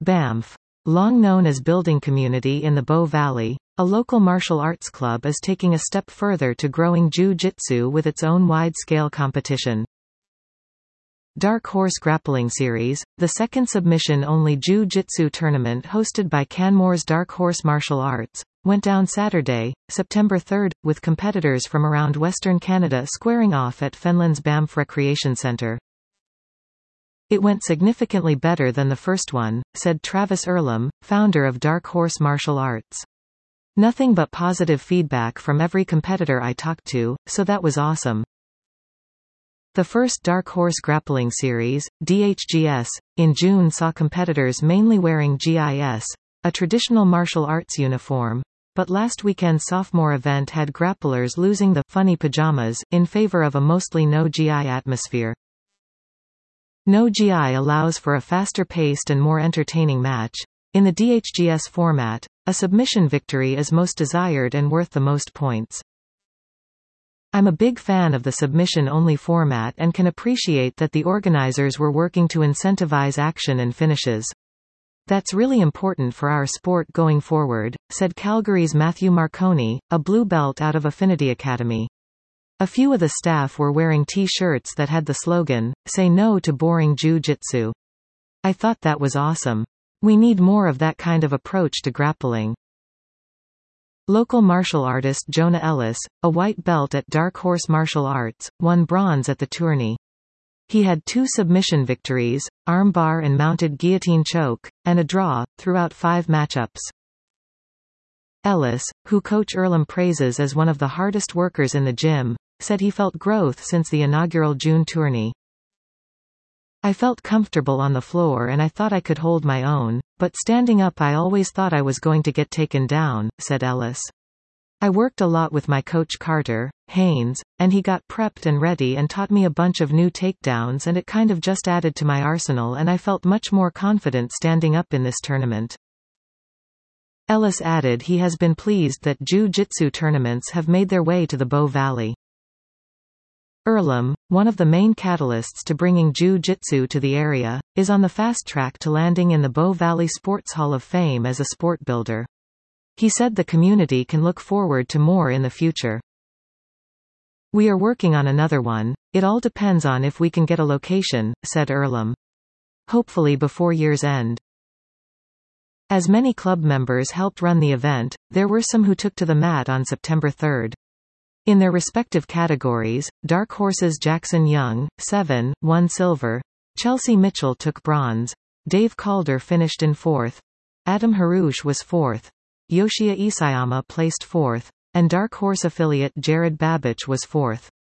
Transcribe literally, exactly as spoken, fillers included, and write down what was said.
Banff. Long known as building community in the Bow Valley, a local martial arts club is taking a step further to growing jiu-jitsu with its own wide-scale competition. Dark Horse Grappling Series, the second submission-only jiu-jitsu tournament hosted by Canmore's Dark Horse Martial Arts, went down Saturday, September third, with competitors from around Western Canada squaring off at Fenlands Banff Recreation Centre. It went significantly better than the first one, said Travis Earlham, founder of Dark Horse Martial Arts. Nothing but positive feedback from every competitor I talked to, so that was awesome. The first Dark Horse Grappling Series, D H G S, in June saw competitors mainly wearing G I S, a traditional martial arts uniform, but last weekend's sophomore event had grapplers losing the funny pajamas in favor of a mostly no G I atmosphere. No G I allows for a faster-paced and more entertaining match. In the D H G S format, a submission victory is most desired and worth the most points. I'm a big fan of the submission-only format and can appreciate that the organizers were working to incentivize action and finishes. That's really important for our sport going forward, said Calgary's Matthew Marconi, a blue belt out of Affinity Academy. A few of the staff were wearing T-shirts that had the slogan, "Say no to boring jiu-jitsu." I thought that was awesome. We need more of that kind of approach to grappling. Local martial artist Jonah Ellis, a white belt at Dark Horse Martial Arts, won bronze at the tourney. He had two submission victories, armbar and mounted guillotine choke, and a draw, throughout five matchups. Ellis, who Coach Earlham praises as one of the hardest workers in the gym, said he felt growth since the inaugural June tourney. I felt comfortable on the floor and I thought I could hold my own, but standing up I always thought I was going to get taken down, said Ellis. I worked a lot with my coach Carter Haynes, and he got prepped and ready and taught me a bunch of new takedowns, and it kind of just added to my arsenal and I felt much more confident standing up in this tournament. Ellis added he has been pleased that jiu-jitsu tournaments have made their way to the Bow Valley. Earlham, one of the main catalysts to bringing jiu-jitsu to the area, is on the fast track to landing in the Bow Valley Sports Hall of Fame as a sport builder. He said the community can look forward to more in the future. We are working on another one. It all depends on if we can get a location, said Earlham. Hopefully before year's end. As many club members helped run the event, there were some who took to the mat on September third. In their respective categories, Dark Horse's Jackson Young, seven, won silver. Chelsea Mitchell took bronze. Dave Calder finished in fourth. Adam Harouche was fourth. Yoshia Isayama placed fourth. And Dark Horse affiliate Jared Babich was fourth.